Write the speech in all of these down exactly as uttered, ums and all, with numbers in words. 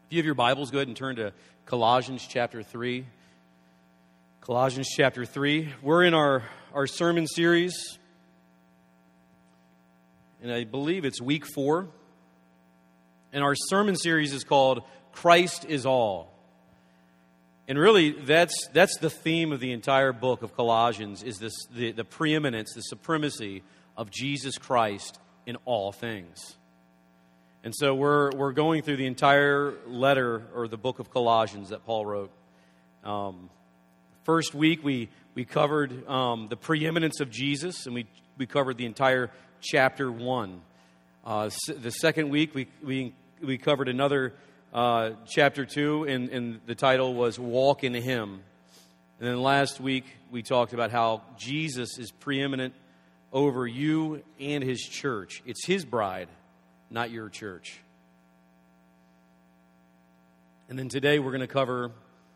If you have your Bibles, go ahead and turn to Colossians chapter three. Colossians chapter three. We're in our, our sermon series, and I believe it's week four. And our sermon series is called Christ is All. And really, that's that's the theme of the entire book of Colossians, is this the, the preeminence, the supremacy of Jesus Christ in all things. And so we're we're going through the entire letter, or the book of Colossians that Paul wrote. Um, first week we we covered um, the preeminence of Jesus, and we we covered the entire chapter one. Uh, the second week we we we covered another uh, chapter two, and, and the title was "Walk in Him." And then last week we talked about how Jesus is preeminent over you and His church. It's His bride, not your church. And then today we're going to cover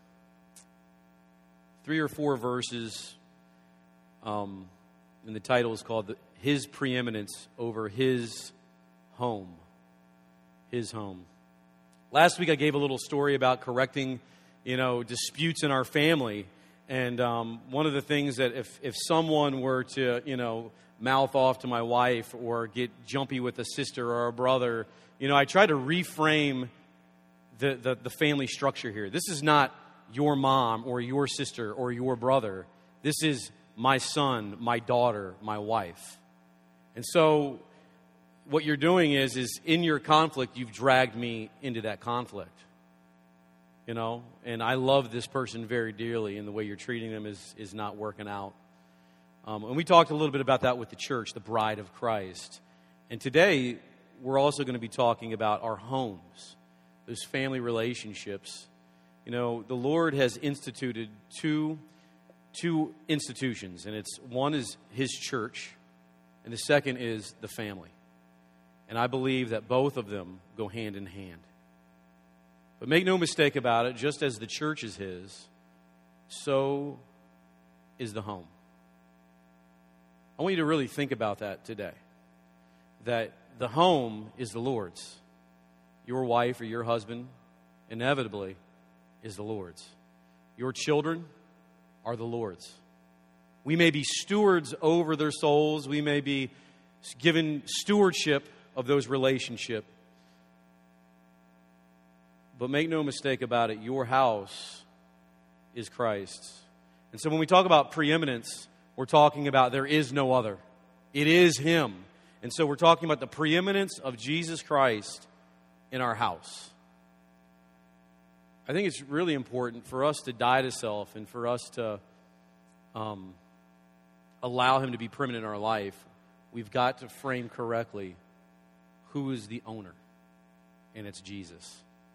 three or four verses, um, and the title is called His Preeminence Over His Home. His home. Last week I gave a little story about correcting, you know, disputes in our family. And um, one of the things that if, if someone were to, you know, mouth off to my wife or get jumpy with a sister or a brother, you know, I try to reframe the, the, the family structure here. This is not your mom or your sister or your brother. This is my son, my daughter, my wife. And so what you're doing is, is in your conflict, you've dragged me into that conflict. You know, and I love this person very dearly, and the way you're treating them is, is not working out. Um, and we talked a little bit about that with the church, the bride of Christ. And today, we're also going to be talking about our homes, those family relationships. You know, the Lord has instituted two, two institutions, and it's one is His church, and the second is the family. And I believe that both of them go hand in hand. But make no mistake about it, just as the church is His, so is the home. I want you to really think about that today. That the home is the Lord's. Your wife or your husband, inevitably, is the Lord's. Your children are the Lord's. We may be stewards over their souls. We may be given stewardship of those relationships. But make no mistake about it, your house is Christ's. And so when we talk about preeminence, we're talking about there is no other. It is Him. And so we're talking about the preeminence of Jesus Christ in our house. I think it's really important for us to die to self and for us to um, allow Him to be preeminent in our life. We've got to frame correctly who is the owner, and it's Jesus.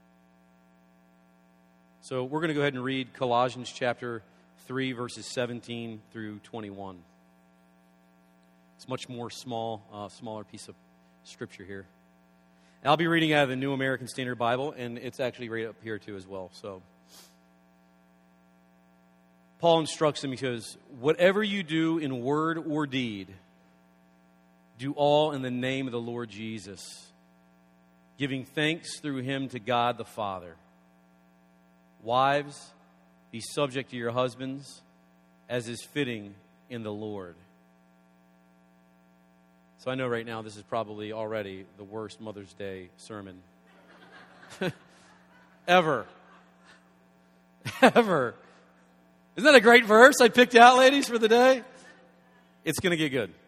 So we're going to go ahead and read Colossians chapter three, verses seventeen through twenty-one. It's much more small, uh, smaller piece of scripture here. And I'll be reading out of the New American Standard Bible, and it's actually right up here too as well. So Paul instructs them, he says, "Whatever you do in word or deed, do all in the name of the Lord Jesus, giving thanks through Him to God the Father. Wives, be subject to your husbands, as is fitting in the Lord." So I know right now this is probably already the worst Mother's Day sermon ever. Ever. Isn't that a great verse I picked out, ladies, for the day? It's going to get good.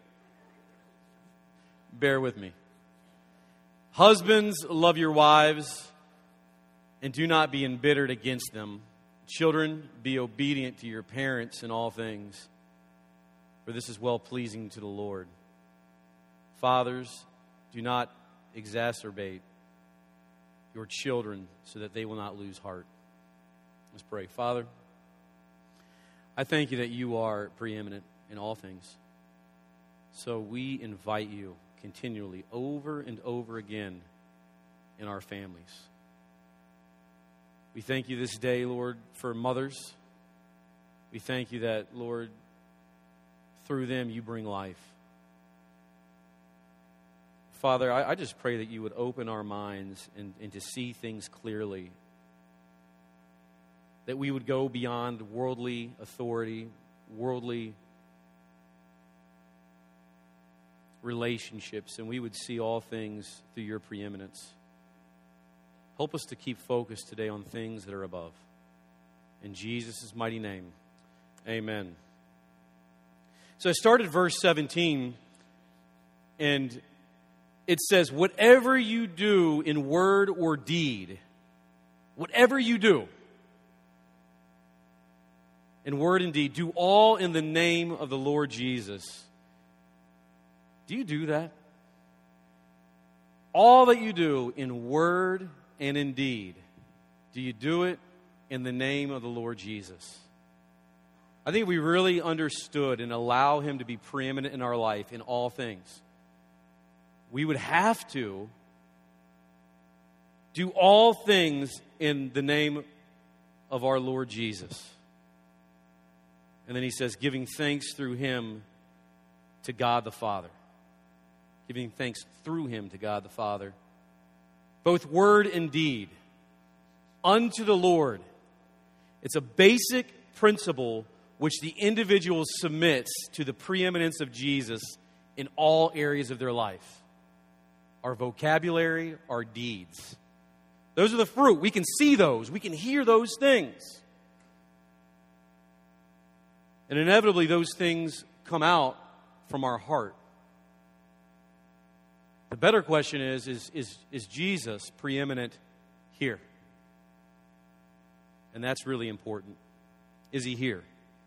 Bear with me. Husbands, love your wives, and do not be embittered against them. Children, be obedient to your parents in all things, for this is well-pleasing to the Lord. Fathers, do not exacerbate your children so that they will not lose heart. Let's pray. Father, I thank You that You are preeminent in all things. So we invite You continually, over and over again, in our families. We thank You this day, Lord, for mothers. We thank You that, Lord, through them You bring life. Father, I, I just pray that you would open our minds and, and to see things clearly. That we would go beyond worldly authority, worldly relationships, and we would see all things through your preeminence. Help us to keep focused today on things that are above. In Jesus' mighty name, amen. So I started verse seventeen, and it says, whatever you do in word or deed, whatever you do in word and deed, do all in the name of the Lord Jesus. Do you do that? All that you do in word and in deed, do you do it in the name of the Lord Jesus? I think if we really understood and allow Him to be preeminent in our life in all things, we would have to do all things in the name of our Lord Jesus. And then he says, giving thanks through Him to God the Father. Giving thanks through Him to God the Father. Both word and deed. Unto the Lord. It's a basic principle which the individual submits to the preeminence of Jesus in all areas of their life. Our vocabulary, our deeds. Those are the fruit. We can see those. We can hear those things. And inevitably, those things come out from our heart. The better question is, is, is, is Jesus preeminent here? And that's really important. Is He here?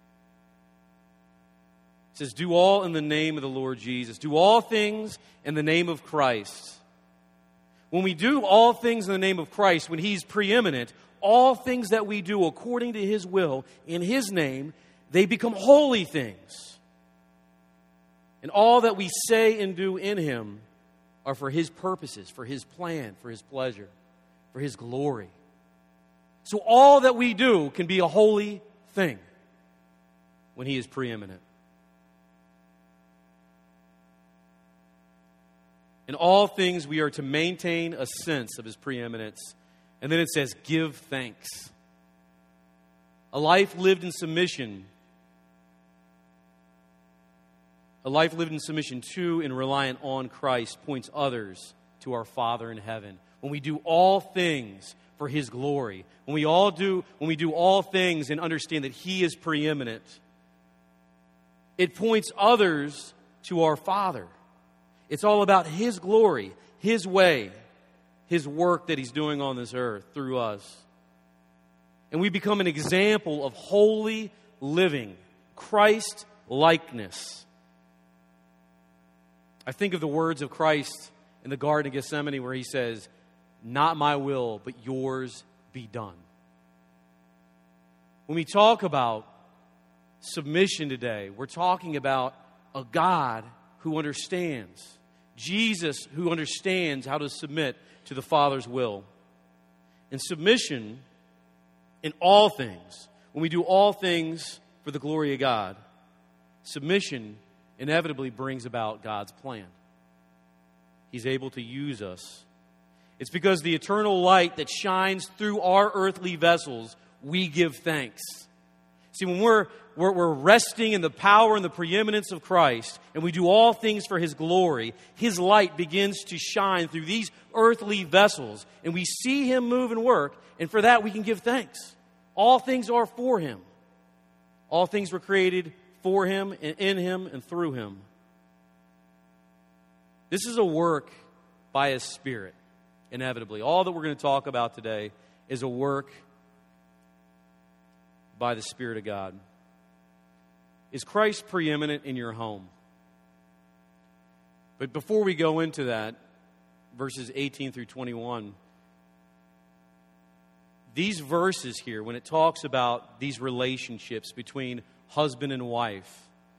It says, do all in the name of the Lord Jesus. Do all things in the name of Christ. When we do all things in the name of Christ, when He's preeminent, all things that we do according to His will, in His name, they become holy things. And all that we say and do in Him are for His purposes, for His plan, for His pleasure, for His glory. So all that we do can be a holy thing when He is preeminent. In all things, we are to maintain a sense of His preeminence. And then it says, give thanks. A life lived in submission. A life lived in submission to and reliant on Christ points others to our Father in heaven. When we do all things for His glory, when we all do, when we do all things and understand that He is preeminent, it points others to our Father. It's all about His glory, His way, His work that He's doing on this earth through us. And we become an example of holy living, Christ-likeness. I think of the words of Christ in the Garden of Gethsemane where He says, not my will, but yours be done. When we talk about submission today, we're talking about a God who understands. Jesus who understands how to submit to the Father's will. And submission in all things, when we do all things for the glory of God, submission inevitably brings about God's plan. He's able to use us. It's because the eternal light that shines through our earthly vessels, we give thanks. See, when we're, we're, we're resting in the power and the preeminence of Christ, and we do all things for His glory, His light begins to shine through these earthly vessels, and we see Him move and work, and for that we can give thanks. All things are for Him. All things were created for Him, and in Him, and through Him. This is a work by His Spirit, inevitably. All that we're going to talk about today is a work by the Spirit of God. Is Christ preeminent in your home? But before we go into that, verses eighteen through twenty-one, these verses here, when it talks about these relationships between husband and wife,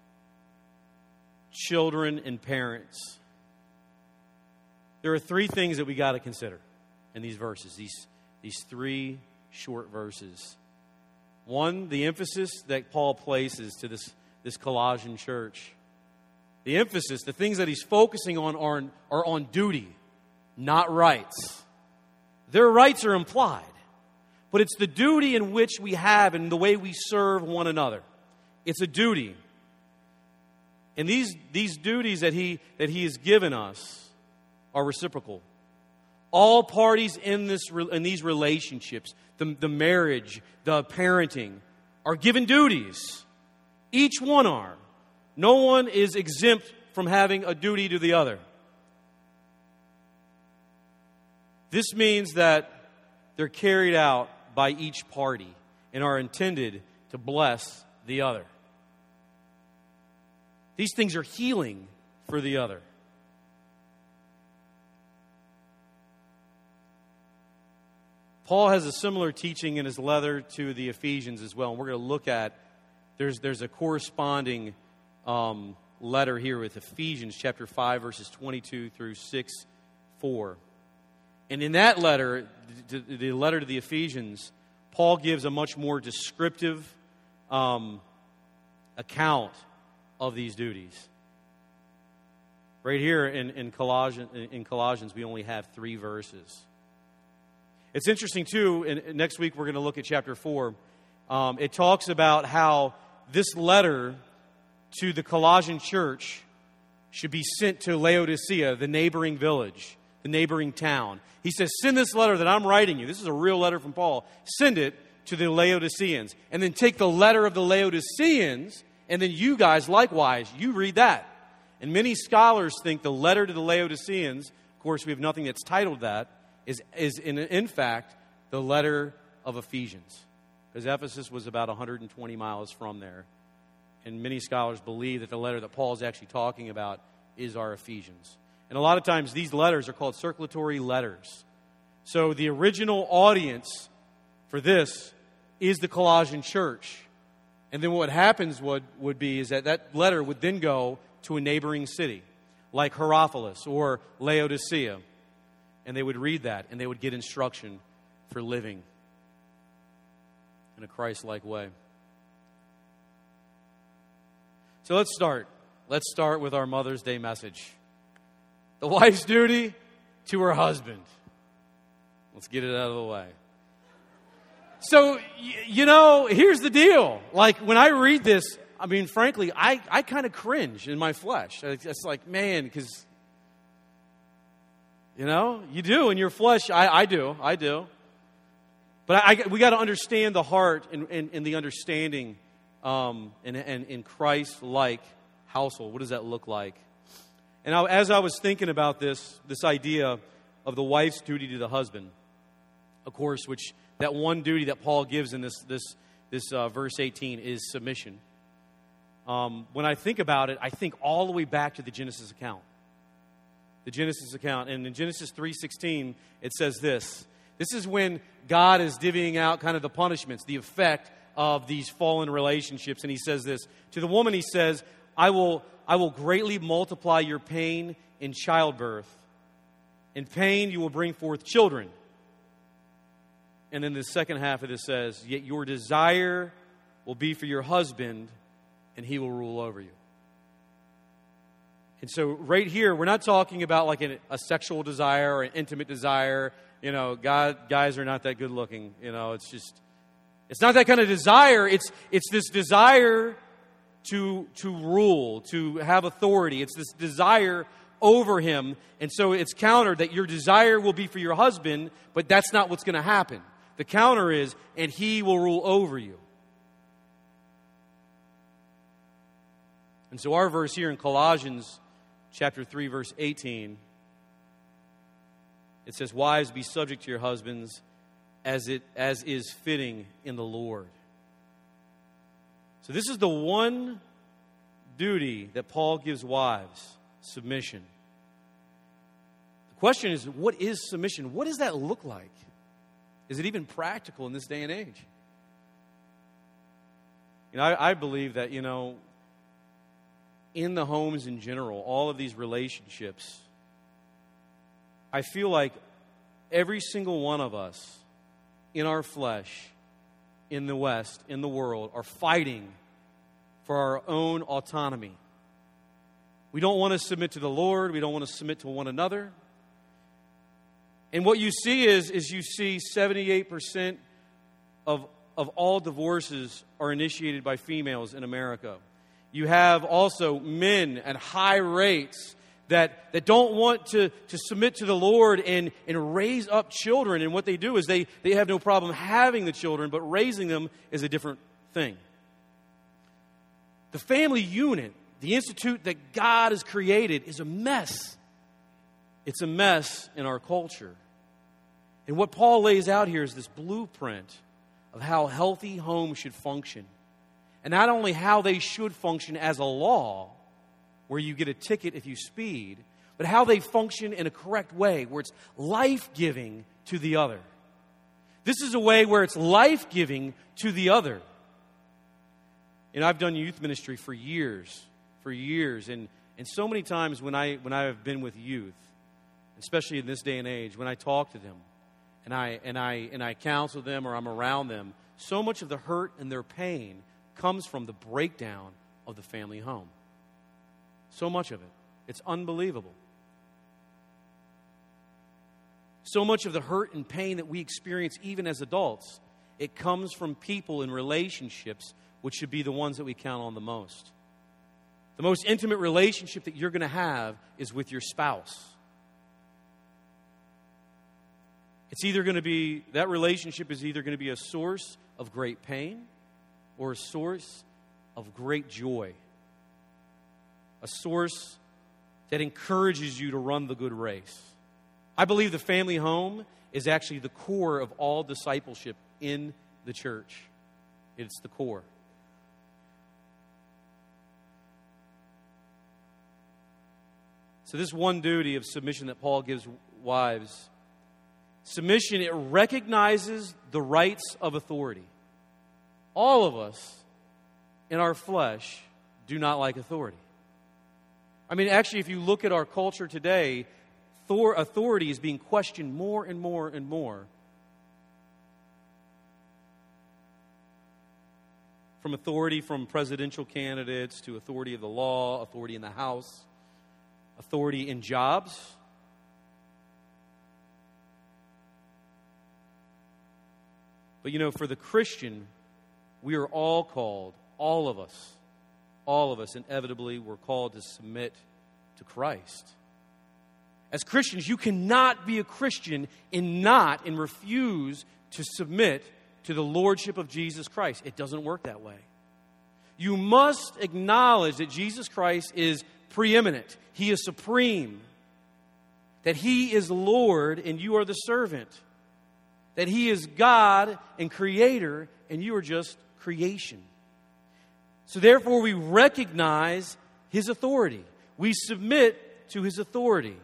children and parents, there are three things that we got to consider in these verses, these, these three short verses. One, the emphasis that Paul places to this, this Colossian church. The emphasis, the things that he's focusing on are, are on duty, not rights. Their rights are implied, but it's the duty in which we have and the way we serve one another. It's a duty. And these, these duties that he, that he has given us are reciprocal. All parties in, this, in these relationships, the, the marriage, the parenting, are given duties. Each one are. No one is exempt from having a duty to the other. This means that they're carried out by each party and are intended to bless the other. These things are healing for the other. Paul has a similar teaching in his letter to the Ephesians as well. And we're going to look at, there's, there's a corresponding um, letter here with Ephesians chapter five, verses twenty-two through six, four. And in that letter, the, the letter to the Ephesians, Paul gives a much more descriptive um, account of these duties. Right here in, in, Colossians, in Colossians, we only have three verses. It's interesting, too, and next week we're going to look at chapter four. Um, it talks about how this letter to the Colossian church should be sent to Laodicea, the neighboring village, the neighboring town. He says, send this letter that I'm writing you. This is a real letter from Paul. Send it to the Laodiceans. And then take the letter of the Laodiceans, and then you guys, likewise, you read that. And many scholars think the letter to the Laodiceans, of course, we have nothing that's titled that, is, is in, in fact, the letter of Ephesians. Because Ephesus was about one hundred twenty miles from there. And many scholars believe that the letter that Paul is actually talking about is our Ephesians. And a lot of times these letters are called circulatory letters. So the original audience for this is the Colossian church. And then what happens would, would be is that that letter would then go to a neighboring city, like Hierapolis or Laodicea. And they would read that, and they would get instruction for living in a Christ-like way. So let's start. Let's start with our Mother's Day message. The wife's duty to her husband. Let's get it out of the way. So, you know, here's the deal. Like, when I read this, I mean, frankly, I, I kind of cringe in my flesh. It's like, man, because, you know, you do in your flesh. I, I do. I do. But I, we got to understand the heart and, and, and the understanding um, in, in, in Christ-like household. What does that look like? And I, as I was thinking about this, this idea of the wife's duty to the husband, of course, which that one duty that Paul gives in this this this uh, verse eighteen is submission. Um, when I think about it, I think all the way back to the Genesis account. The Genesis account. And in Genesis three sixteen, it says this. This is when God is divvying out kind of the punishments, the effect of these fallen relationships. And he says this. To the woman, he says, I will, I will greatly multiply your pain in childbirth. In pain, you will bring forth children. And then the second half of this says, yet your desire will be for your husband, and he will rule over you. And so right here, we're not talking about like a, a sexual desire or an intimate desire. You know, God, guys are not that good looking. You know, it's just, it's not that kind of desire. It's it's this desire to to rule, to have authority. It's this desire over him. And so it's countered that your desire will be for your husband, but that's not what's going to happen. The counter is, and he will rule over you. And so our verse here in Colossians chapter three, verse eighteen, it says, wives, be subject to your husbands as it as is fitting in the Lord. So this is the one duty that Paul gives wives, submission. The question is, what is submission? What does that look like? Is it even practical in this day and age? You know, I, I believe that, you know, in the homes in general, all of these relationships, I feel like every single one of us in our flesh, in the West, in the world, are fighting for our own autonomy. We don't want to submit to the Lord. We don't want to submit to one another. And what you see is, is you see seventy-eight percent of, of all divorces are initiated by females in America. You have also men at high rates that, that don't want to, to submit to the Lord and, and raise up children. And what they do is they, they have no problem having the children, but raising them is a different thing. The family unit, the institute that God has created, is a mess. It's a mess in our culture. And what Paul lays out here is this blueprint of how healthy homes should function. And not only how they should function as a law, where you get a ticket if you speed, but how they function in a correct way, where it's life-giving to the other. This is a way where it's life-giving to the other. And I've done youth ministry for years, for years, and, and so many times when I when I have been with youth, especially in this day and age, when I talk to them, and I and I and I counsel them or I'm around them, so much of the hurt and their pain comes from the breakdown of the family home. So much of it. It's unbelievable. So much of the hurt and pain that we experience even as adults, it comes from people in relationships which should be the ones that we count on the most. The most intimate relationship that you're going to have is with your spouse. It's either going to be, that relationship is either going to be a source of great pain or a source of great joy. A source that encourages you to run the good race. I believe the family home is actually the core of all discipleship in the church. It's the core. So this one duty of submission that Paul gives wives, submission, it recognizes the rights of authority. All of us in our flesh do not like authority. I mean, actually, if you look at our culture today, authority is being questioned more and more and more. From authority from presidential candidates to authority of the law, authority in the House, authority in jobs. But you know, for the Christian, we are all called, all of us, all of us inevitably we're called to submit to Christ. As Christians, you cannot be a Christian and not and refuse to submit to the lordship of Jesus Christ. It doesn't work that way. You must acknowledge that Jesus Christ is preeminent. He is supreme. That He is Lord and you are the servant. That He is God and Creator and you are just creation. So therefore we recognize His authority. We submit to His authority.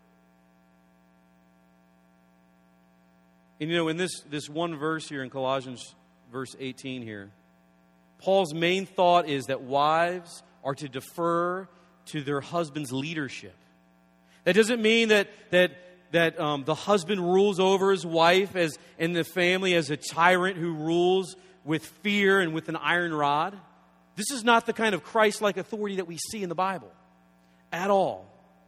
And you know, in this, this one verse here in Colossians verse eighteen here, Paul's main thought is that wives are to defer to their husband's leadership. That doesn't mean that that that um, the husband rules over his wife as in the family as a tyrant who rules with fear and with an iron rod. This is not the kind of Christ-like authority that we see in the Bible at all.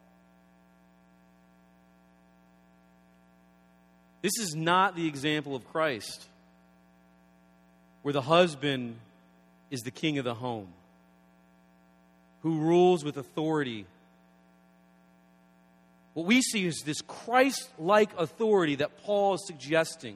This is not the example of Christ, where the husband is the king of the home, who rules with authority. What we see is this Christ-like authority that Paul is suggesting.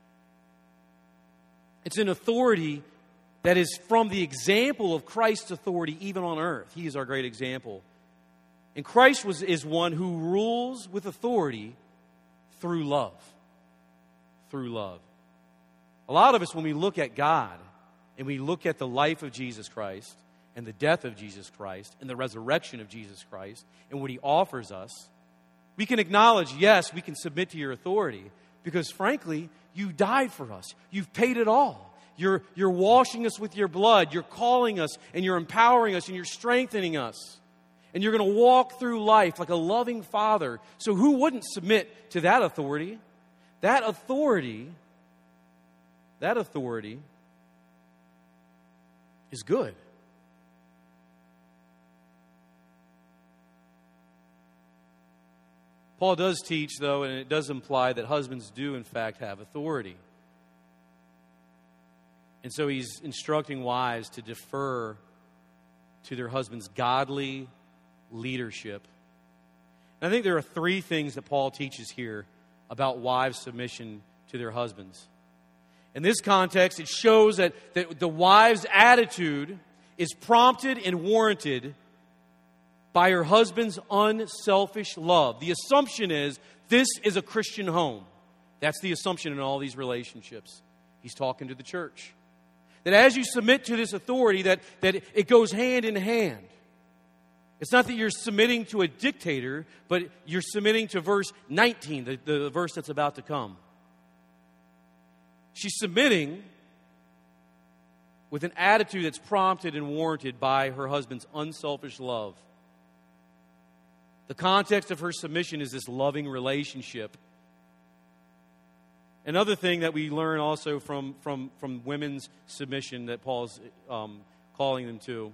It's an authority that is from the example of Christ's authority even on earth. He is our great example. And Christ was, is one who rules with authority through love. Through love. A lot of us, when we look at God and we look at the life of Jesus Christ and the death of Jesus Christ and the resurrection of Jesus Christ and what He offers us, we can acknowledge, yes, we can submit to your authority because, frankly, you died for us. You've paid it all. You're, you're washing us with your blood. You're calling us and you're empowering us and you're strengthening us. And you're going to walk through life like a loving Father. So who wouldn't submit to that authority? That authority, that authority is good. Paul does teach, though, and it does imply that husbands do, in fact, have authority. And so he's instructing wives to defer to their husband's godly leadership. And I think there are three things that Paul teaches here about wives' submission to their husbands. In this context, it shows that, that the wife's attitude is prompted and warranted by her husband's unselfish love. The assumption is this is a Christian home. That's the assumption in all these relationships. He's talking to the church. That as you submit to this authority, that, that it goes hand in hand. It's not that you're submitting to a dictator, but you're submitting to verse nineteen, the, the verse that's about to come. She's submitting with an attitude that's prompted and warranted by her husband's unselfish love. The context of her submission is this loving relationship. Another thing that we learn also from, from, from women's submission that Paul's um, calling them to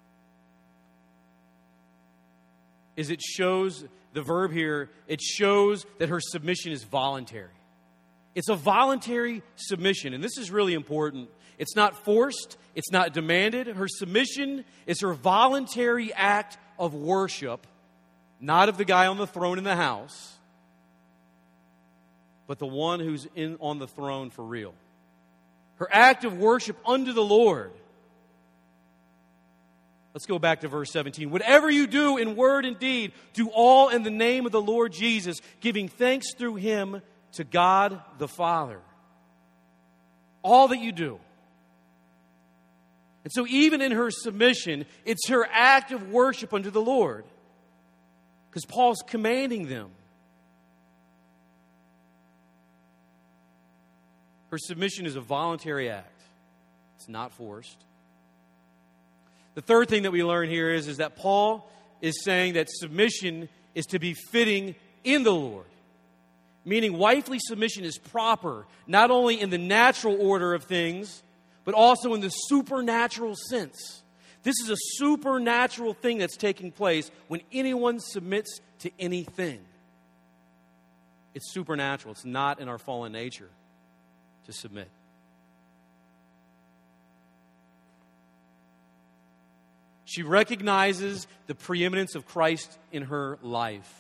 is it shows, the verb here, it shows that her submission is voluntary. It's a voluntary submission, and this is really important. It's not forced. It's not demanded. Her submission is her voluntary act of worship, not of the guy on the throne in the house, but the one who's in on the throne for real. Her act of worship unto the Lord. Let's go back to verse seventeen. Whatever you do in word and deed, do all in the name of the Lord Jesus, giving thanks through Him to God the Father. All that you do. And so even in her submission, it's her act of worship unto the Lord. Because Paul's commanding them. Her submission is a voluntary act. It's not forced. The third thing that we learn here is, is that Paul is saying that submission is to be fitting in the Lord. Meaning wifely submission is proper, not only in the natural order of things, but also in the supernatural sense. This is a supernatural thing that's taking place when anyone submits to anything. It's supernatural. It's not in our fallen nature to submit. She recognizes the preeminence of Christ in her life.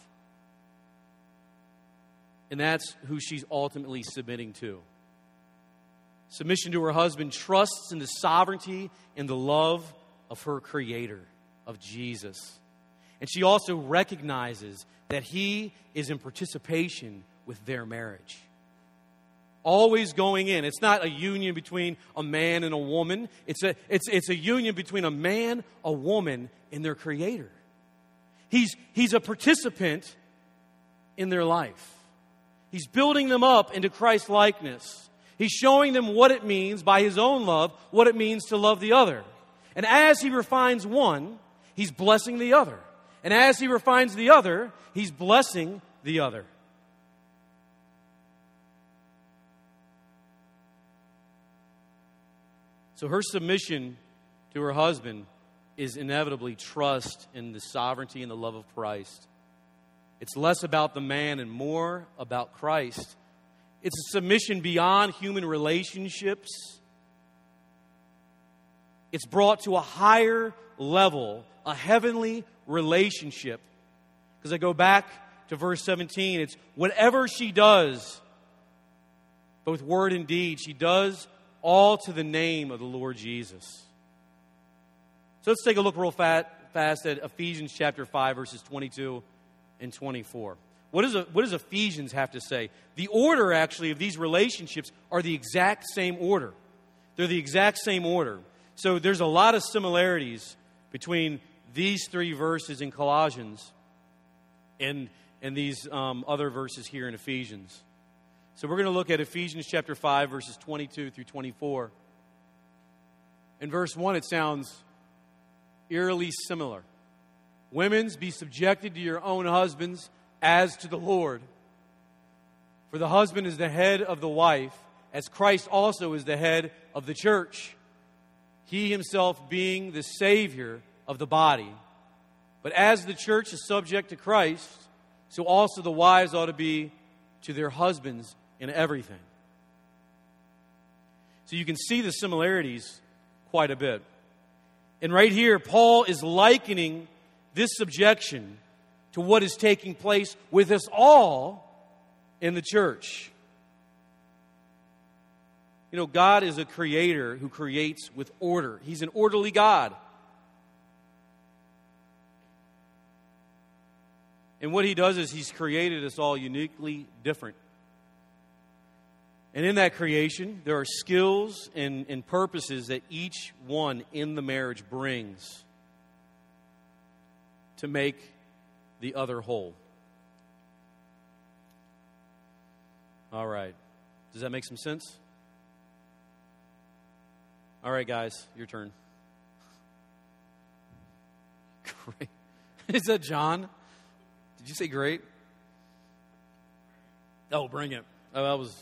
And that's who she's ultimately submitting to. Submission to her husband trusts in the sovereignty and the love of her Creator, of Jesus. And she also recognizes that He is in participation with their marriage. Always going in. It's not a union between a man and a woman. It's a, it's, it's a union between a man, a woman, and their Creator. He's, he's a participant in their life. He's building them up into Christ's likeness. He's showing them what it means by His own love, what it means to love the other. And as He refines one, He's blessing the other. And as He refines the other, He's blessing the other. So her submission to her husband is inevitably trust in the sovereignty and the love of Christ. It's less about the man and more about Christ. It's a submission beyond human relationships. It's brought to a higher level, a heavenly relationship. Because I go back to verse seventeen, it's whatever she does, both word and deed, she does all to the name of the Lord Jesus. So let's take a look real fat, fast at Ephesians chapter five, verses twenty-two and twenty-four. What, is a, what does Ephesians have to say? The order, actually, of these relationships are the exact same order. They're the exact same order. So there's a lot of similarities between these three verses in Colossians and, and these um, other verses here in Ephesians. So we're going to look at Ephesians chapter five, verses twenty-two through twenty-four. In verse one, it sounds eerily similar. Women, be subjected to your own husbands as to the Lord. For the husband is the head of the wife, as Christ also is the head of the church, He Himself being the Savior of the body. But as the church is subject to Christ, so also the wives ought to be to their husbands in everything. So you can see the similarities quite a bit. And right here, Paul is likening this subjection to what is taking place with us all in the church. You know, God is a creator who creates with order. He's an orderly God. And what He does is He's created us all uniquely different. And in that creation, there are skills and, and purposes that each one in the marriage brings to make the other whole. All right. Does that make some sense? All right, guys, your turn. Great. Is that John? Did you say great? Oh, bring it. Oh, that was...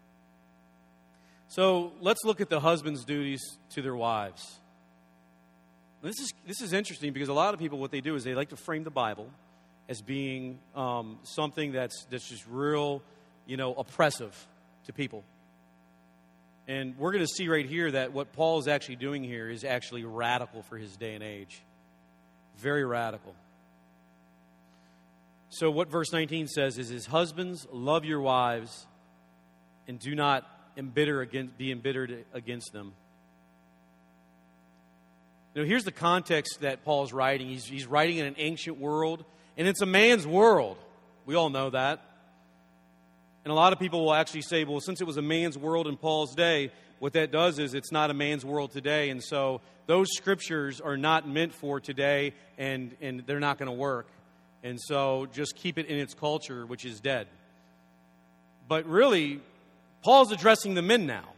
So let's look at the husband's duties to their wives. This is this is interesting because a lot of people, what they do is they like to frame the Bible as being um, something that's that's just real, you know, oppressive to people. And we're going to see right here that what Paul is actually doing here is actually radical for his day and age. Very radical. So what verse nineteen says is, "His husbands, love your wives, and do not embitter against, be embittered against them." You know, here's the context that Paul's writing. He's, he's writing in an ancient world, and it's a man's world. We all know that. And a lot of people will actually say, well, since it was a man's world in Paul's day, what that does is it's not a man's world today. And so those scriptures are not meant for today, and, and they're not going to work. And so just keep it in its culture, which is dead. But really, Paul's addressing the men now.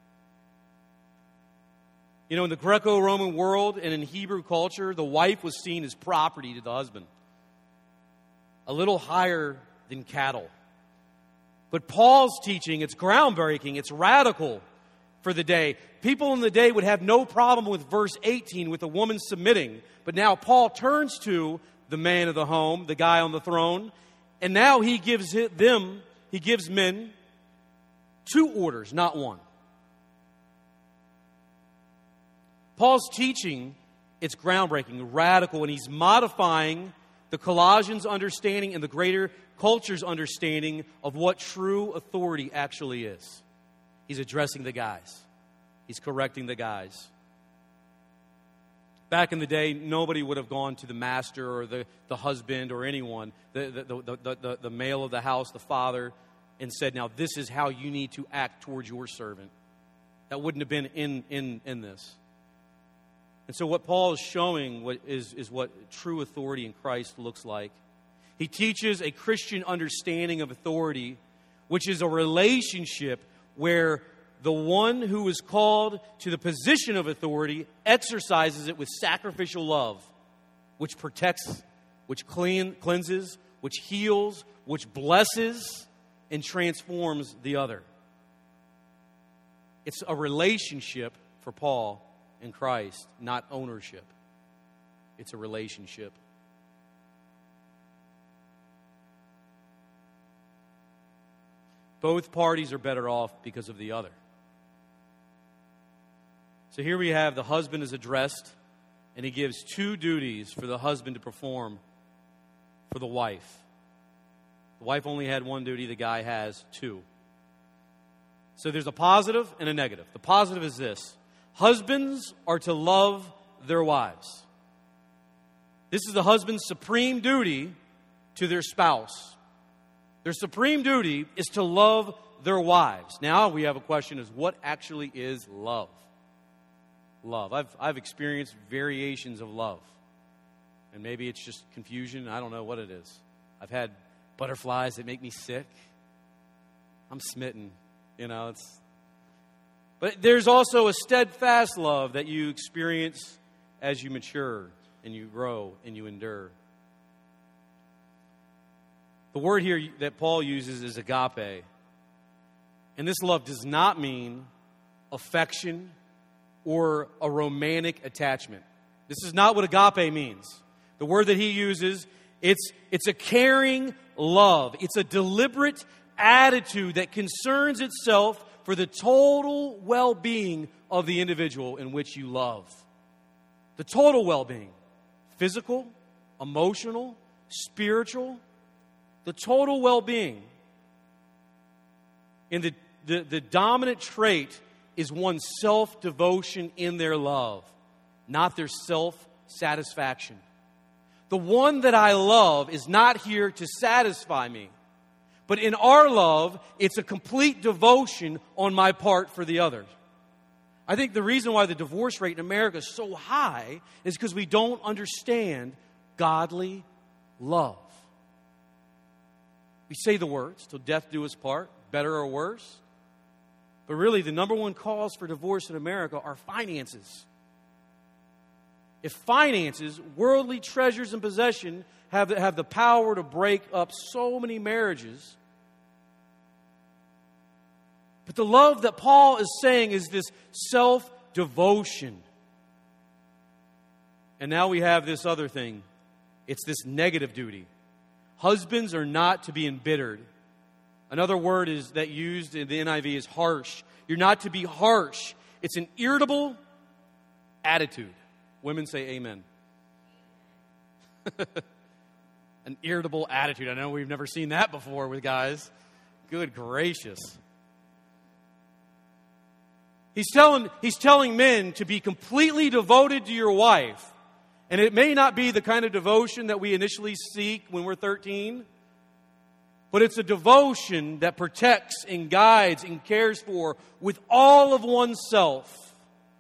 You know, in the Greco-Roman world and in Hebrew culture, the wife was seen as property to the husband. A little higher than cattle. But Paul's teaching, it's groundbreaking, it's radical for the day. People in the day would have no problem with verse eighteen, with a woman submitting. But now Paul turns to the man of the home, the guy on the throne, and now he gives them, he gives men two orders, not one. Paul's teaching, it's groundbreaking, radical, and he's modifying the Colossians' understanding and the greater culture's understanding of what true authority actually is. He's addressing the guys. He's correcting the guys. Back in the day, nobody would have gone to the master or the, the husband or anyone, the, the, the, the, the, the male of the house, the father, and said, now this is how you need to act towards your servant. That wouldn't have been in, in, in this. And so what Paul is showing what is, is what true authority in Christ looks like. He teaches a Christian understanding of authority, which is a relationship where the one who is called to the position of authority exercises it with sacrificial love, which protects, which clean, cleanses, which heals, which blesses, and transforms the other. It's a relationship for Paul in Christ, not ownership. It's a relationship. Both parties are better off because of the other. So here we have the husband is addressed, and he gives two duties for the husband to perform for the wife. The wife only had one duty, the guy has two. So there's a positive and a negative. The positive is this: husbands are to love their wives. This is the husband's supreme duty to their spouse. Their supreme duty is to love their wives. Now we have a question: is what actually is love? Love. I've I've experienced variations of love. And maybe it's just confusion. I don't know what it is. I've had butterflies that make me sick. I'm smitten. You know, it's... But there's also a steadfast love that you experience as you mature and you grow and you endure. The word here that Paul uses is agape. And this love does not mean affection or a romantic attachment. This is not what agape means. The word that he uses It's, it's a caring love. It's a deliberate attitude that concerns itself for the total well-being of the individual in which you love. The total well-being. Physical, emotional, spiritual. The total well-being. And the, the, the dominant trait is one's self-devotion in their love, not their self-satisfaction. The one that I love is not here to satisfy me. But in our love, it's a complete devotion on my part for the other. I think the reason why the divorce rate in America is so high is because we don't understand godly love. We say the words, till death do us part, better or worse. But really, the number one cause for divorce in America are finances. If finances, worldly treasures and possession have, have the power to break up so many marriages. But the love that Paul is saying is this self-devotion. And now we have this other thing. It's this negative duty. Husbands are not to be embittered. Another word is that used in the N I V is harsh. You're not to be harsh. It's an irritable attitude. Women say amen. An irritable attitude. I know we've never seen that before with guys. Good gracious. He's telling, he's telling men to be completely devoted to your wife. And it may not be the kind of devotion that we initially seek when we're thirteen. But it's a devotion that protects and guides and cares for with all of oneself.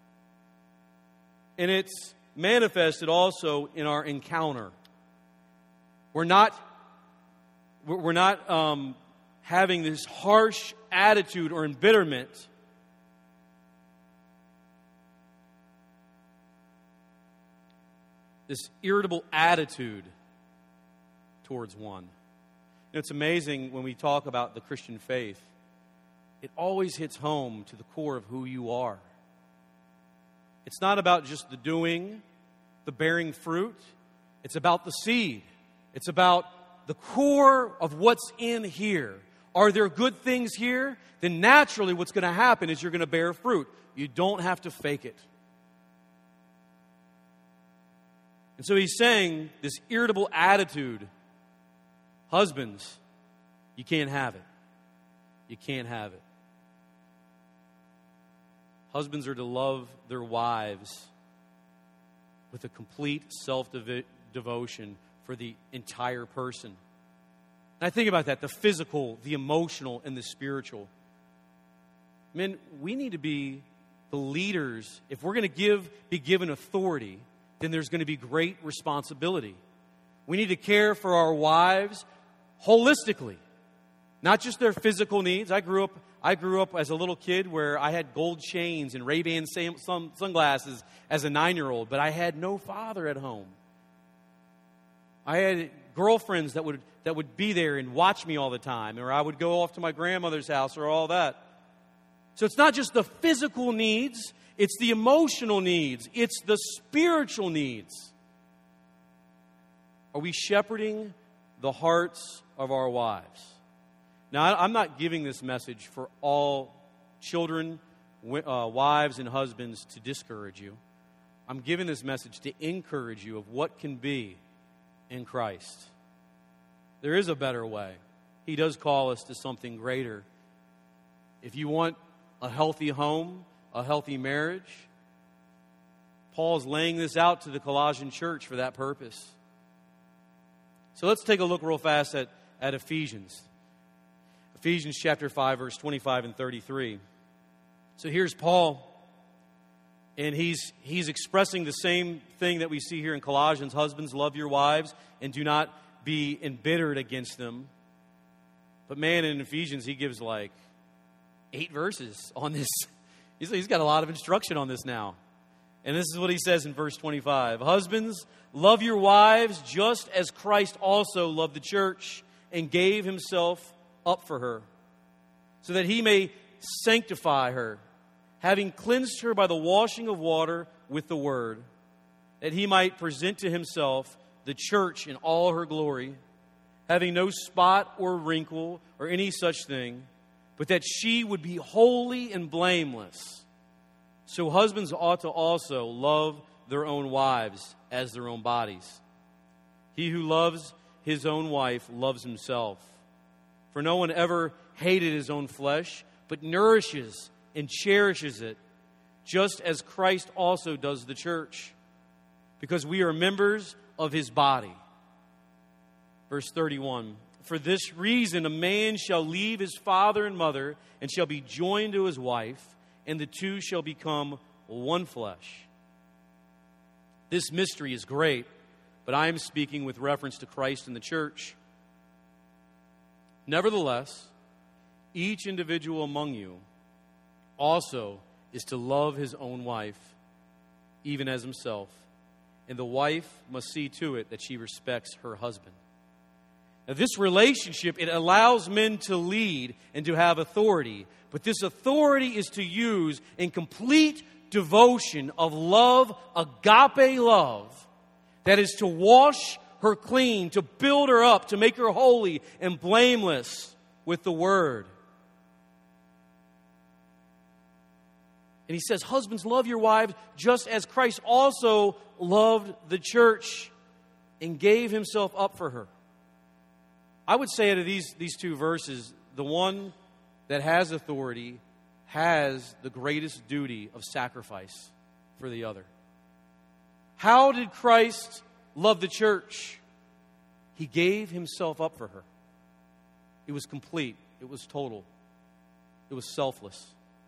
And it's manifested also in our encounter. We're not, we're not um, having this harsh attitude or embitterment. This irritable attitude towards one. You know, it's amazing when we talk about the Christian faith. It always hits home to the core of who you are. It's not about just the doing, the bearing fruit. It's about the seed. It's about the core of what's in here. Are there good things here? Then naturally what's going to happen is you're going to bear fruit. You don't have to fake it. And so he's saying this irritable attitude, husbands, you can't have it. You can't have it. Husbands are to love their wives with a complete self-devotion for the entire person. And I think about that, the physical, the emotional, and the spiritual. Men, we need to be the leaders. If we're going to give, be given authority, then there's going to be great responsibility. We need to care for our wives holistically, not just their physical needs. I grew up I grew up as a little kid where I had gold chains and Ray-Ban sunglasses as a nine-year-old, but I had no father at home. I had girlfriends that would that would be there and watch me all the time, or I would go off to my grandmother's house or all that. So it's not just the physical needs, it's the emotional needs, it's the spiritual needs. Are we shepherding the hearts of our wives? Now, I'm not giving this message for all children, uh, wives, and husbands to discourage you. I'm giving this message to encourage you of what can be in Christ. There is a better way. He does call us to something greater. If you want a healthy home, a healthy marriage, Paul's laying this out to the Colossian church for that purpose. So let's take a look real fast at, at Ephesians. Ephesians chapter five, verse twenty-five and thirty-three. So here's Paul, and he's he's expressing the same thing that we see here in Colossians. Husbands, love your wives, and do not be embittered against them. But man, in Ephesians, he gives like eight verses on this. He's, he's got a lot of instruction on this now. And this is what he says in verse twenty-five. Husbands, love your wives just as Christ also loved the church and gave himself up for her, so that he may sanctify her, having cleansed her by the washing of water with the word, that he might present to himself the church in all her glory, having no spot or wrinkle or any such thing, but that she would be holy and blameless. So husbands ought to also love their own wives as their own bodies. He who loves his own wife loves himself. For no one ever hated his own flesh, but nourishes and cherishes it, just as Christ also does the church, because we are members of his body. Verse thirty-one, for this reason a man shall leave his father and mother and shall be joined to his wife, and the two shall become one flesh. This mystery is great, but I am speaking with reference to Christ and the church. Nevertheless, each individual among you also is to love his own wife, even as himself, and the wife must see to it that she respects her husband. Now, this relationship, it allows men to lead and to have authority, but this authority is to use in complete devotion of love, agape love, that is to wash her clean, to build her up, to make her holy and blameless with the word. And he says, husbands, love your wives just as Christ also loved the church and gave himself up for her. I would say out of these, these two verses, the one that has authority has the greatest duty of sacrifice for the other. How did Christ love the church? He gave himself up for her. It was complete. It was total. It was selfless.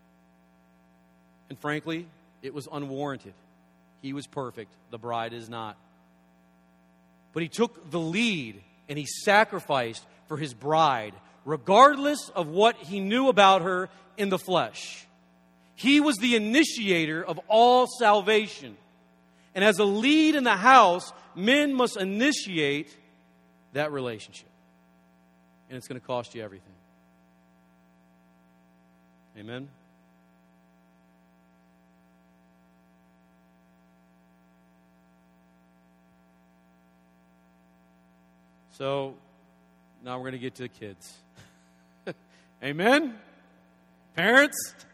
And frankly, it was unwarranted. He was perfect. The bride is not. But he took the lead and he sacrificed for his bride, regardless of what he knew about her in the flesh. He was the initiator of all salvation. And as a lead in the house, men must initiate that relationship. And it's going to cost you everything. Amen? So, now we're going to get to the kids. Amen? Parents?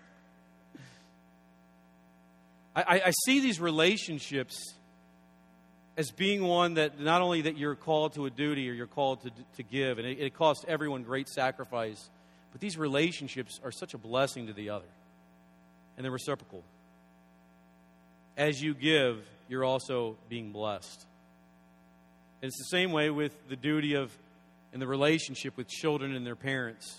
I, I, I see these relationships as being one that not only that you're called to a duty or you're called to, to give, and it, it costs everyone great sacrifice, but these relationships are such a blessing to the other. And they're reciprocal. As you give, you're also being blessed. And it's the same way with the duty of and the relationship with children and their parents.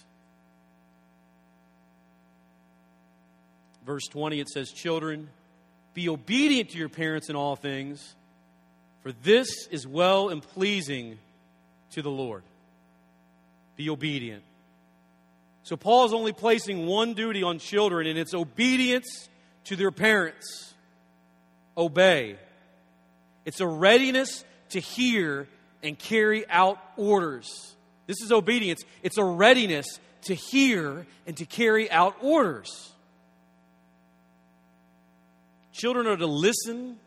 Verse twenty, it says, children, be obedient to your parents in all things, for this is well and pleasing to the Lord. Be obedient. So Paul is only placing one duty on children, and it's obedience to their parents. Obey. It's a readiness to hear and carry out orders. This is obedience. It's a readiness to hear and to carry out orders. Children are to listen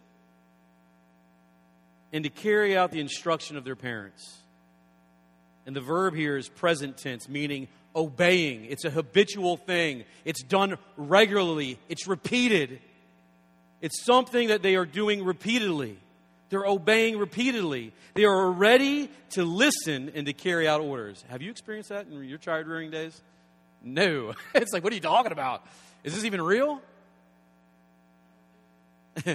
and to carry out the instruction of their parents. And the verb here is present tense, meaning obeying. It's a habitual thing. It's done regularly. It's repeated. It's something that they are doing repeatedly. They're obeying repeatedly. They are ready to listen and to carry out orders. Have you experienced that in your child rearing days? No. It's like, what are you talking about? Is this even real? Yeah.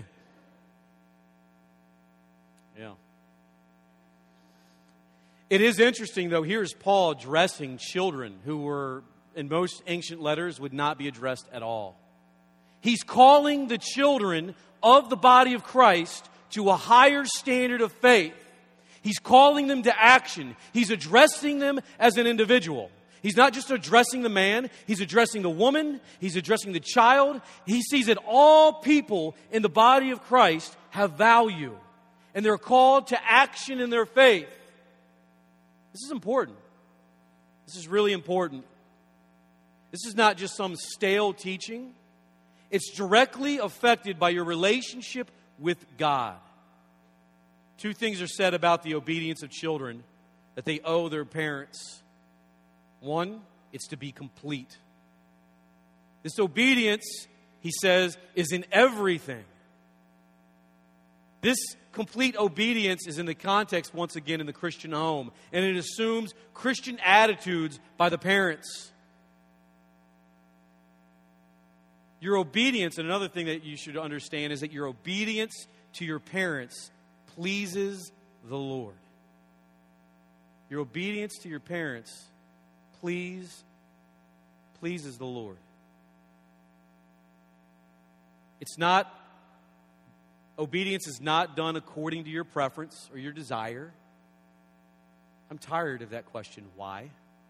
It is interesting, though. Here's Paul addressing children who were, in most ancient letters, would not be addressed at all. He's calling the children of the body of Christ to a higher standard of faith. He's calling them to action. He's addressing them as an individual. He's not just addressing the man. He's addressing the woman. He's addressing the child. He sees that all people in the body of Christ have value. And they're called to action in their faith. This is important. This is really important. This is not just some stale teaching. It's directly affected by your relationship with God. Two things are said about the obedience of children that they owe their parents. One, it's to be complete. This obedience, he says, is in everything. This complete obedience is in the context, once again, in the Christian home. And it assumes Christian attitudes by the parents. Your obedience, and another thing that you should understand, is that your obedience to your parents pleases the Lord. Your obedience to your parents please, pleases the Lord. It's not, obedience is not done according to your preference or your desire. I'm tired of that question. Why?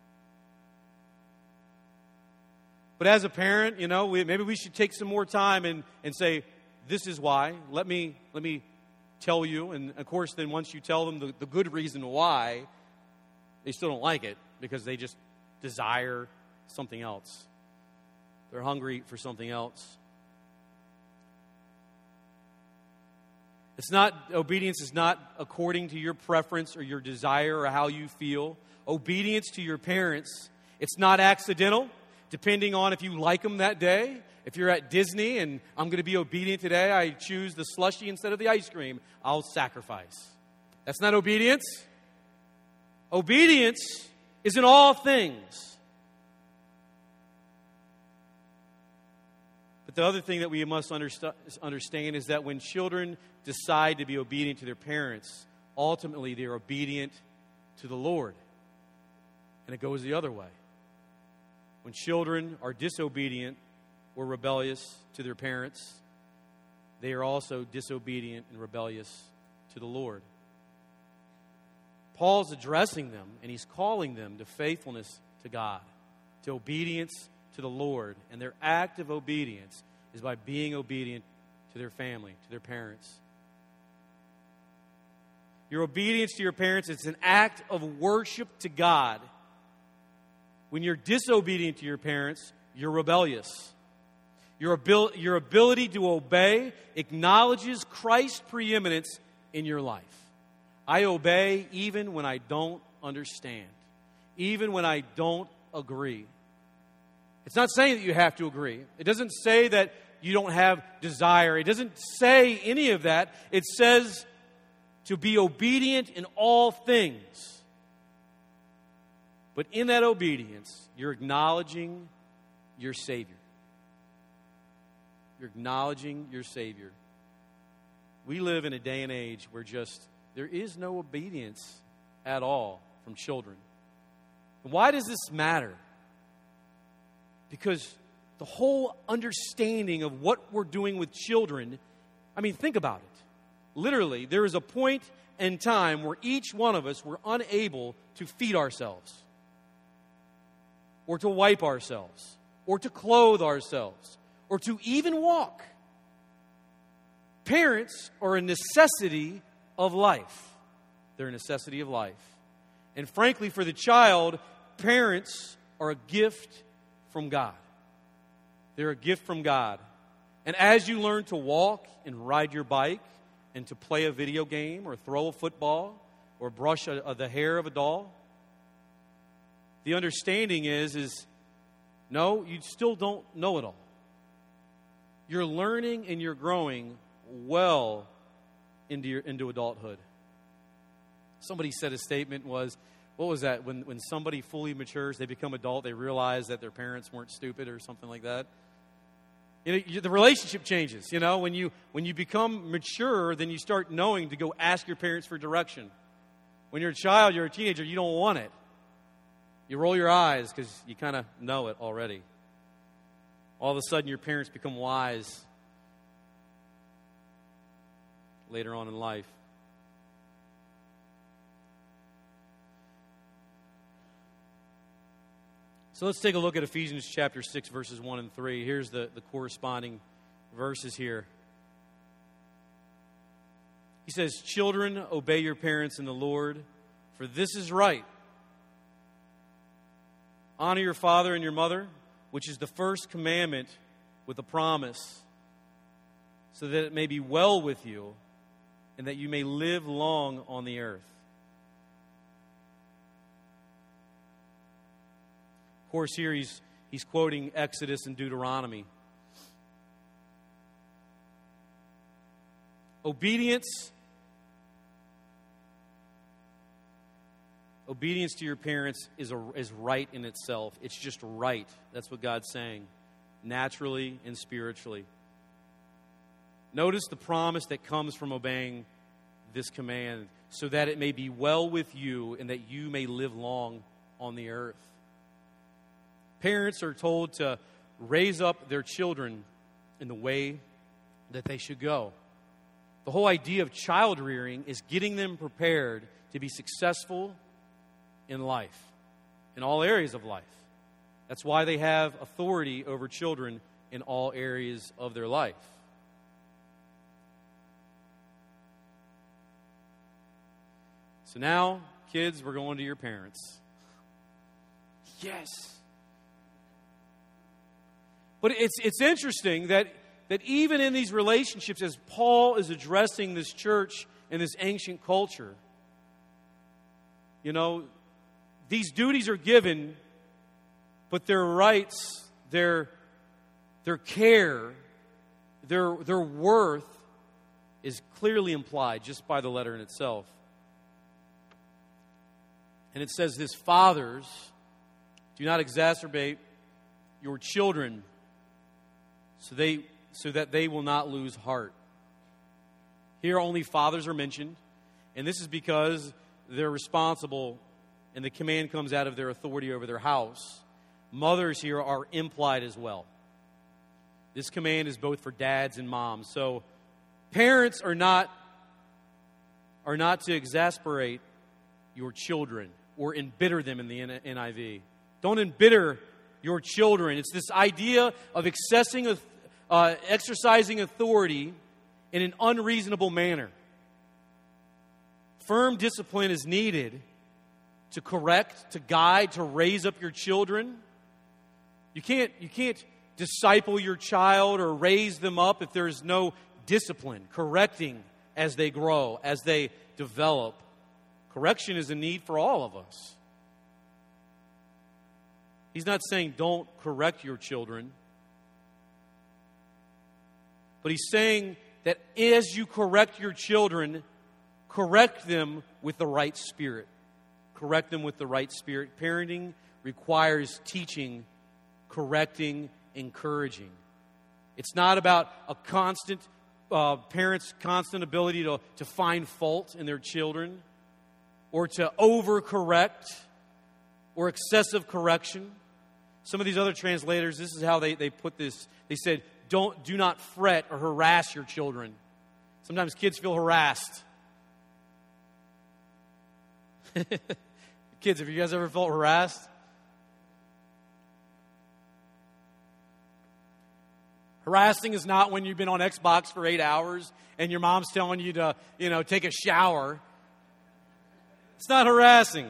But as a parent, you know, we, maybe we should take some more time and, and say, this is why. Let me, let me tell you. And of course, then once you tell them the, the good reason why, they still don't like it because they just desire something else. They're hungry for something else. It's not, obedience is not according to your preference or your desire or how you feel. Obedience to your parents, it's not accidental, depending on if you like them that day. If you're at Disney and I'm going to be obedient today, I choose the slushie instead of the ice cream, I'll sacrifice. That's not obedience. Obedience is in all things. But the other thing that we must underst- understand is that when children decide to be obedient to their parents, ultimately they're obedient to the Lord. And it goes the other way. When children are disobedient or rebellious to their parents, they are also disobedient and rebellious to the Lord. Paul's addressing them, and he's calling them to faithfulness to God, to obedience to the Lord. And their act of obedience is by being obedient to their family, to their parents. Your obedience to your parents, it's an act of worship to God. When you're disobedient to your parents, you're rebellious. Your, abil- your ability to obey acknowledges Christ's preeminence in your life. I obey even when I don't understand, even when I don't agree. It's not saying that you have to agree. It doesn't say that you don't have desire. It doesn't say any of that. It says to be obedient in all things. But in that obedience, you're acknowledging your Savior. You're acknowledging your Savior. We live in a day and age where just there is no obedience at all from children. Why does this matter? Because the whole understanding of what we're doing with children, I mean, think about it. Literally, there is a point in time where each one of us were unable to feed ourselves, or to wipe ourselves, or to clothe ourselves, or to even walk. Parents are a necessity of life. They're a necessity of life. And frankly, for the child, parents are a gift from God. They're a gift from God. And as you learn to walk and ride your bike and to play a video game or throw a football or brush a, a, the hair of a doll, the understanding is, is no, you still don't know it all. You're learning and you're growing well into your, into adulthood. Somebody said a statement was, what was that? When when somebody fully matures, they become adult, they realize that their parents weren't stupid or something like that. You know, you, the relationship changes. You know, when you when you become mature, then you start knowing to go ask your parents for direction. When you're a child, you're a teenager, you don't want it. You roll your eyes because you kind of know it already. All of a sudden, your parents become wise later on in life. So let's take a look at Ephesians chapter six, verses one and three. Here's the, the corresponding verses here. He says, "Children, obey your parents in the Lord, for this is right. Honor your father and your mother, which is the first commandment with a promise, so that it may be well with you and that you may live long on the earth. Of course, here he's, he's quoting Exodus and Deuteronomy. Obedience, obedience to your parents is, a, is right in itself. It's just right. That's what God's saying, naturally and spiritually. Notice the promise that comes from obeying this command, so that it may be well with you and that you may live long on the earth. Parents are told to raise up their children in the way that they should go. The whole idea of child rearing is getting them prepared to be successful in life, in all areas of life. That's why they have authority over children in all areas of their life. So now, kids, we're going to your parents. Yes. But it's it's interesting that, that even in these relationships, as Paul is addressing this church in this ancient culture, you know, these duties are given, but their rights, their, their care, their, their worth is clearly implied just by the letter in itself. And it says this, fathers, do not exacerbate your children so they so that they will not lose heart. Here only fathers are mentioned, and this is because they're responsible and the command comes out of their authority over their house. Mothers here are implied as well. This command is both for dads and moms. So parents are not, are not to exasperate your children or embitter them in the N I V. Don't embitter your children. It's this idea of accessing, uh, exercising authority in an unreasonable manner. Firm discipline is needed to correct, to guide, to raise up your children. You can't, you can't disciple your child or raise them up if there's no discipline, correcting as they grow, as they develop. Correction is a need for all of us. He's not saying don't correct your children, but he's saying that as you correct your children, correct them with the right spirit. Correct them with the right spirit. Parenting requires teaching, correcting, encouraging. It's not about a constant, uh, parents' constant ability to, to find fault in their children or to overcorrect or excessive correction. Some of these other translators, this is how they, they put this. They said, don't, do not fret or harass your children. Sometimes kids feel harassed. Kids, have you guys ever felt harassed? Harassing is not when you've been on Xbox for eight hours and your mom's telling you to, you know, take a shower. It's not harassing.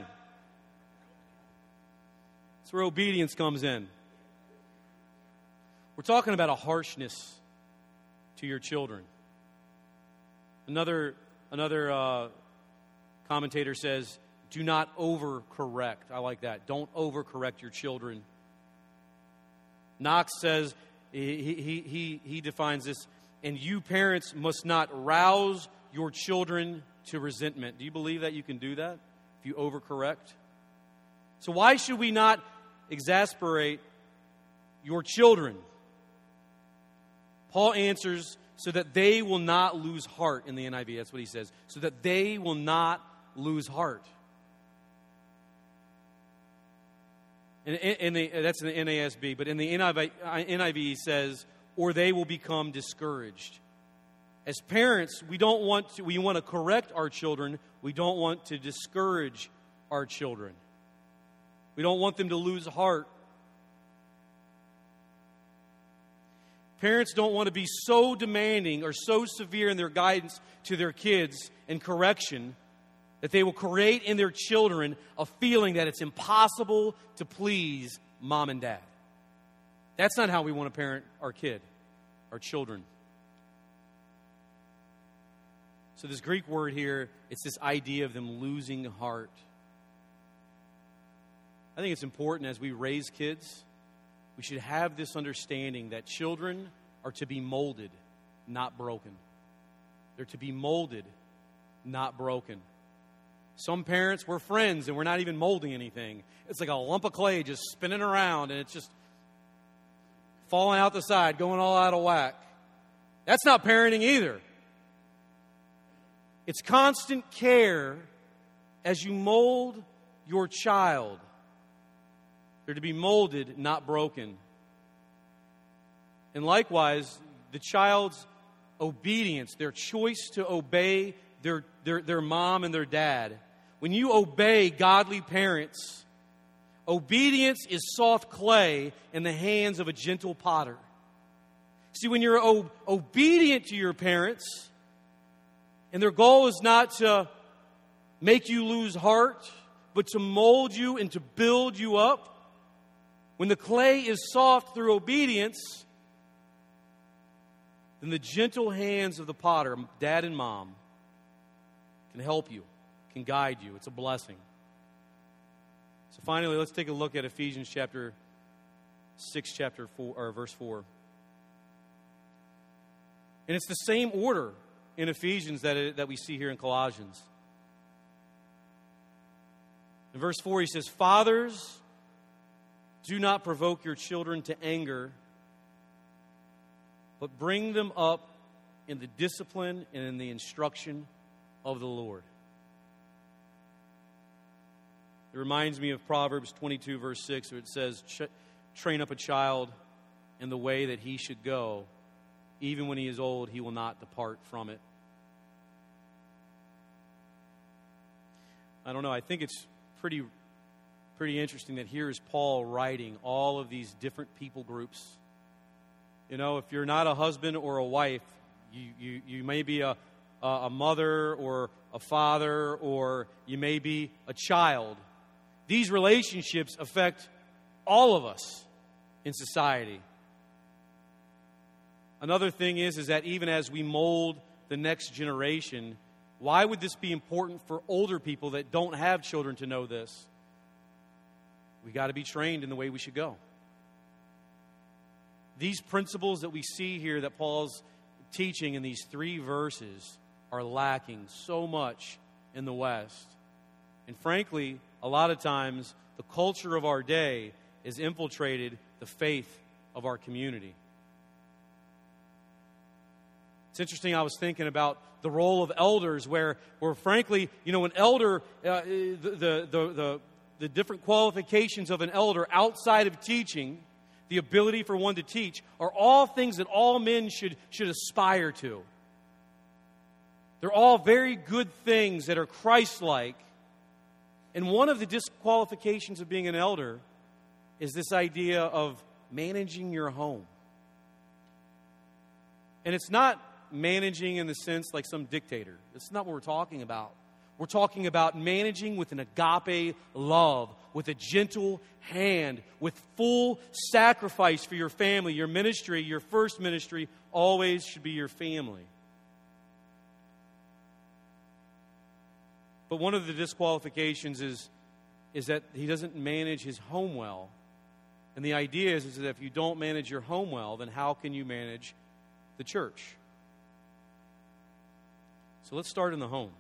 It's where obedience comes in. We're talking about a harshness to your children. Another, another uh, commentator says, do not overcorrect. I like that. Don't overcorrect your children. Knox says, he, he, he, he defines this, and you parents must not rouse your children to resentment. Do you believe that you can do that if you overcorrect? So why should we not exasperate your children? Paul answers, so that they will not lose heart in the N I V. That's what he says. So that they will not lose heart. In, in the, that's in the N A S B, but in the N I V, N I V he says, or they will become discouraged. As parents, we don't want to, we want to correct our children. We don't want to discourage our children. We don't want them to lose heart. Parents don't want to be so demanding or so severe in their guidance to their kids and correction that they will create in their children a feeling that it's impossible to please mom and dad. That's not how we want to parent our kid, our children. So this Greek word here, it's this idea of them losing heart. I think it's important as we raise kids, we should have this understanding that children are to be molded, not broken. They're to be molded, not broken. Some parents, we're friends and we're not even molding anything. It's like a lump of clay just spinning around and it's just falling out the side, going all out of whack. That's not parenting either. It's constant care as you mold your child. They're to be molded, not broken. And likewise, the child's obedience, their choice to obey their, their, their mom and their dad. When you obey godly parents, obedience is soft clay in the hands of a gentle potter. See, when you're o- obedient to your parents, and their goal is not to make you lose heart, but to mold you and to build you up, when the clay is soft through obedience, then the gentle hands of the potter, dad and mom, can help you, can guide you. It's a blessing. So finally, let's take a look at Ephesians chapter six, chapter four, or verse four. And it's the same order in Ephesians that, it, that we see here in Colossians. In verse four, he says, "Fathers, do not provoke your children to anger, but bring them up in the discipline and in the instruction of the Lord." It reminds me of Proverbs twenty-two, verse six, where it says, "Train up a child in the way that he should go. Even when he is old, he will not depart from it." I don't know. I think it's pretty, pretty interesting that here is Paul writing all of these different people groups. You know, if you're not a husband or a wife, you, you, you may be a, a mother or a father, or you may be a child. These relationships affect all of us in society. Another thing is, is that even as we mold the next generation, why would this be important for older people that don't have children to know this? We got to be trained in the way we should go. These principles that we see here that Paul's teaching in these three verses are lacking so much in the West. And frankly, a lot of times, the culture of our day has infiltrated the faith of our community. It's interesting, I was thinking about the role of elders where, where frankly, you know, an elder, uh, the, the, the, the, the different qualifications of an elder outside of teaching, the ability for one to teach, are all things that all men should, should aspire to. They're all very good things that are Christ-like. And one of the disqualifications of being an elder is this idea of managing your home. And it's not managing in the sense like some dictator. That's not what we're talking about. We're talking about managing with an agape love, with a gentle hand, with full sacrifice for your family. Your ministry, your first ministry, always should be your family. But one of the disqualifications is, is that he doesn't manage his home well. And the idea is, is that if you don't manage your home well, then how can you manage the church? So let's start in the home.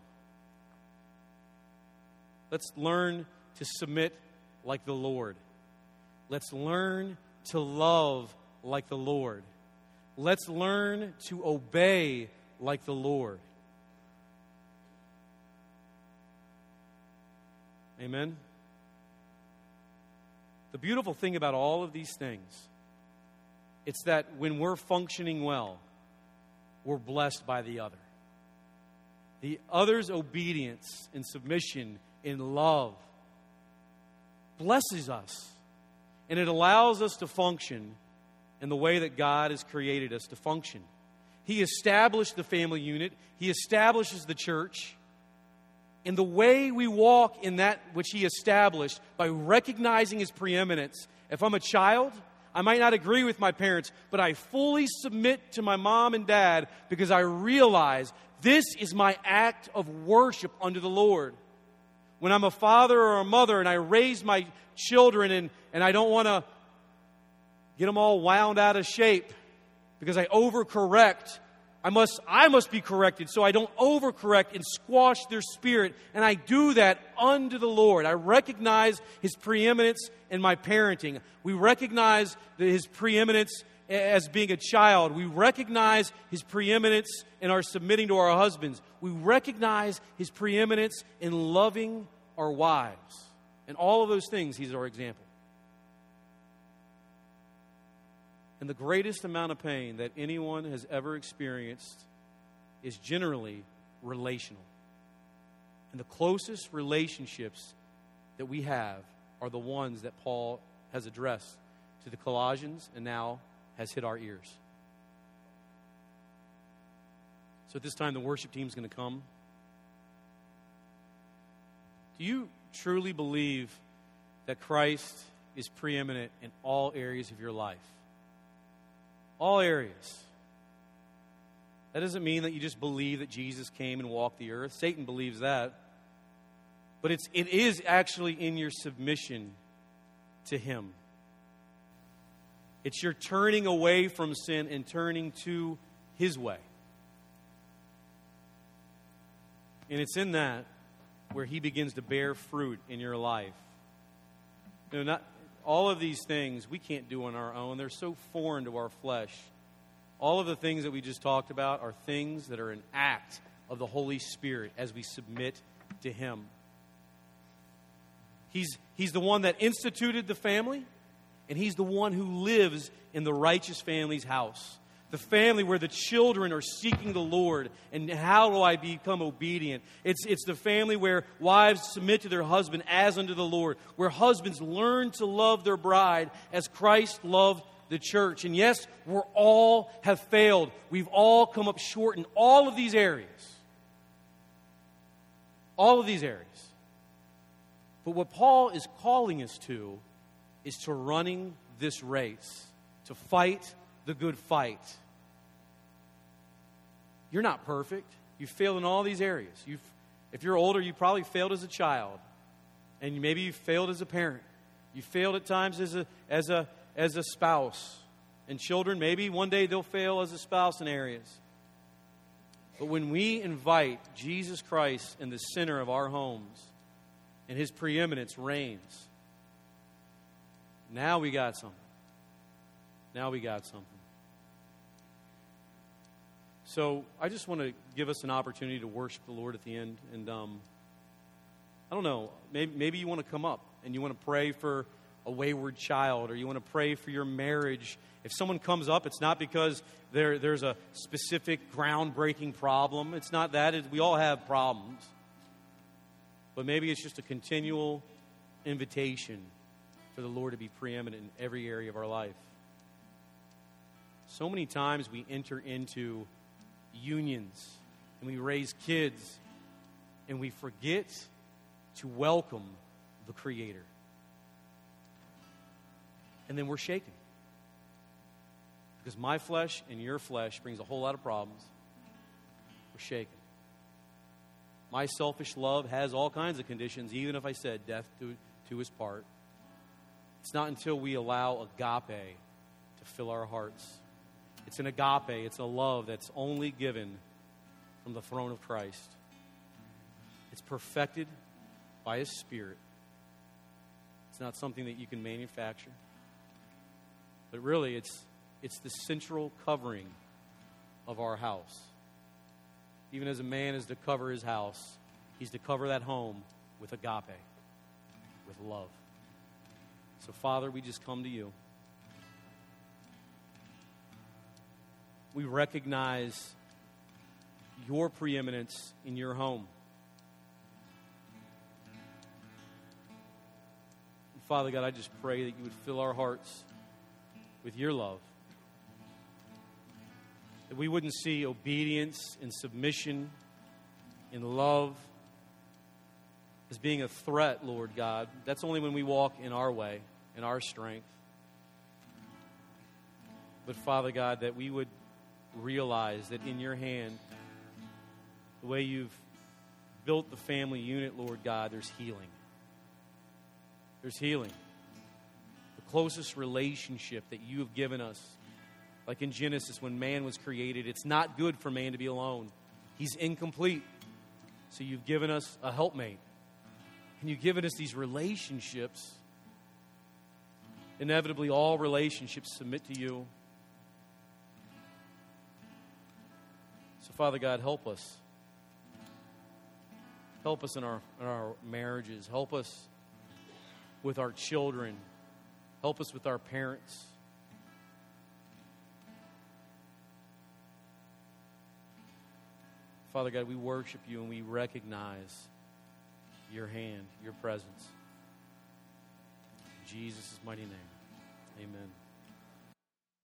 Let's learn to submit like the Lord. Let's learn to love like the Lord. Let's learn to obey like the Lord. Amen? The beautiful thing about all of these things, it's that when we're functioning well, we're blessed by the other. The other's obedience and submission in love blesses us. And it allows us to function in the way that God has created us to function. He established the family unit. He establishes the church. And the way we walk in that which He established, by recognizing His preeminence. If I'm a child, I might not agree with my parents, but I fully submit to my mom and dad because I realize this is my act of worship unto the Lord. When I'm a father or a mother and I raise my children and, and I don't want to get them all wound out of shape because I overcorrect, I must, I must be corrected so I don't overcorrect and squash their spirit. And I do that unto the Lord. I recognize His preeminence in my parenting. We recognize that His preeminence as being a child. We recognize His preeminence in our submitting to our husbands. We recognize His preeminence in loving our wives. And all of those things, He's our example. And the greatest amount of pain that anyone has ever experienced is generally relational. And the closest relationships that we have are the ones that Paul has addressed to the Colossians and now has hit our ears. So at this time, the worship team is going to come. Do you truly believe that Christ is preeminent in all areas of your life? All areas. That doesn't mean that you just believe that Jesus came and walked the earth. Satan believes that. But it's, it is actually in your submission to Him. It's your turning away from sin and turning to His way. And it's in that where He begins to bear fruit in your life. You know, not all of these things we can't do on our own. They're so foreign to our flesh. All of the things that we just talked about are things that are an act of the Holy Spirit as we submit to Him. He's, he's the one that instituted the family, and He's the one who lives in the righteous family's house. The family where the children are seeking the Lord and how do I become obedient. It's, it's the family where wives submit to their husband as unto the Lord, where husbands learn to love their bride as Christ loved the church. And yes, we all have failed. We've all come up short in all of these areas. All of these areas. But what Paul is calling us to is to running this race, to fight the good fight. You're not perfect. You've failed in all these areas. You've, if you're older, you probably failed as a child. And maybe you failed as a parent. You failed at times as a, as a, as a spouse. And children, maybe one day they'll fail as a spouse in areas. But when we invite Jesus Christ in the center of our homes, and His preeminence reigns, now we got something. Now we got something. So I just want to give us an opportunity to worship the Lord at the end. And um, I don't know, maybe, maybe you want to come up and you want to pray for a wayward child, or you want to pray for your marriage. If someone comes up, it's not because there, there's a specific groundbreaking problem. It's not that. It, we all have problems. But maybe it's just a continual invitation for the Lord to be preeminent in every area of our life. So many times we enter into unions and we raise kids and we forget to welcome the Creator. And then we're shaken. Because my flesh and your flesh brings a whole lot of problems. We're shaken. My selfish love has all kinds of conditions, even if I said death to, to his part. It's not until we allow agape to fill our hearts. It's an agape. It's a love that's only given from the throne of Christ. It's perfected by His Spirit. It's not something that you can manufacture. But really, it's, it's the central covering of our house. Even as a man is to cover his house, he's to cover that home with agape, with love. So, Father, we just come to you. We recognize your preeminence in your home. And Father God, I just pray that you would fill our hearts with your love. That we wouldn't see obedience and submission and love as being a threat, Lord God. That's only when we walk in our way, in our strength. But Father God, that we would realize that in your hand, the way you've built the family unit, Lord God, there's healing. There's healing. The closest relationship that you have given us, like in Genesis when man was created, it's not good for man to be alone. He's incomplete. So you've given us a helpmate. And you've given us these relationships. Inevitably, all relationships submit to you. So, Father God, help us. Help us in our, in our marriages. Help us with our children. Help us with our parents. Father God, we worship you and we recognize your hand, your presence. In Jesus' mighty name, amen.